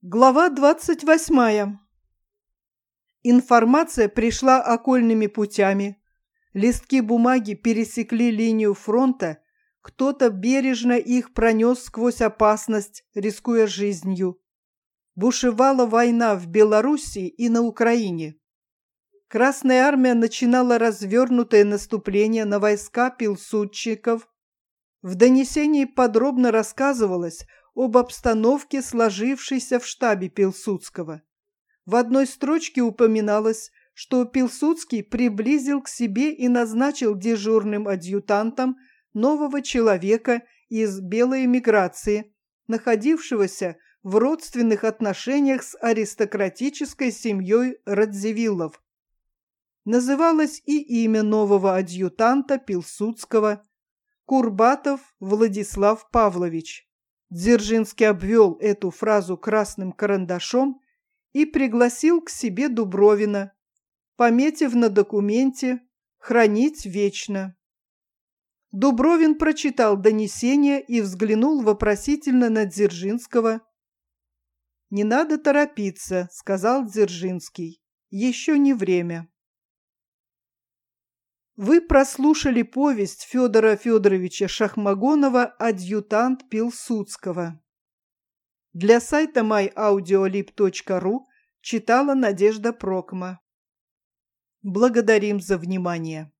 Глава 28. Информация пришла окольными путями. Листки бумаги пересекли линию фронта, кто-то бережно их пронес сквозь опасность, рискуя жизнью. Бушевала война в Белоруссии и на Украине. Красная армия начинала развернутое наступление на войска пилсудчиков. В донесении подробно рассказывалось об обстановке, сложившейся в штабе Пилсудского. В одной строчке упоминалось, что Пилсудский приблизил к себе и назначил дежурным адъютантом нового человека из белой эмиграции, находившегося в родственных отношениях с аристократической семьей Радзивиллов. Называлось и имя нового адъютанта Пилсудского – Курбатов Владислав Павлович. Дзержинский обвел эту фразу красным карандашом и пригласил к себе Дубровина, пометив на документе «Хранить вечно». Дубровин прочитал донесение и взглянул вопросительно на Дзержинского. «Не надо торопиться», — сказал Дзержинский, — «еще не время». Вы прослушали повесть Федора Федоровича Шахмагонова «Адъютант Пилсудского». Для сайта myaudiolib.ru читала Надежда Прокма. Благодарим за внимание.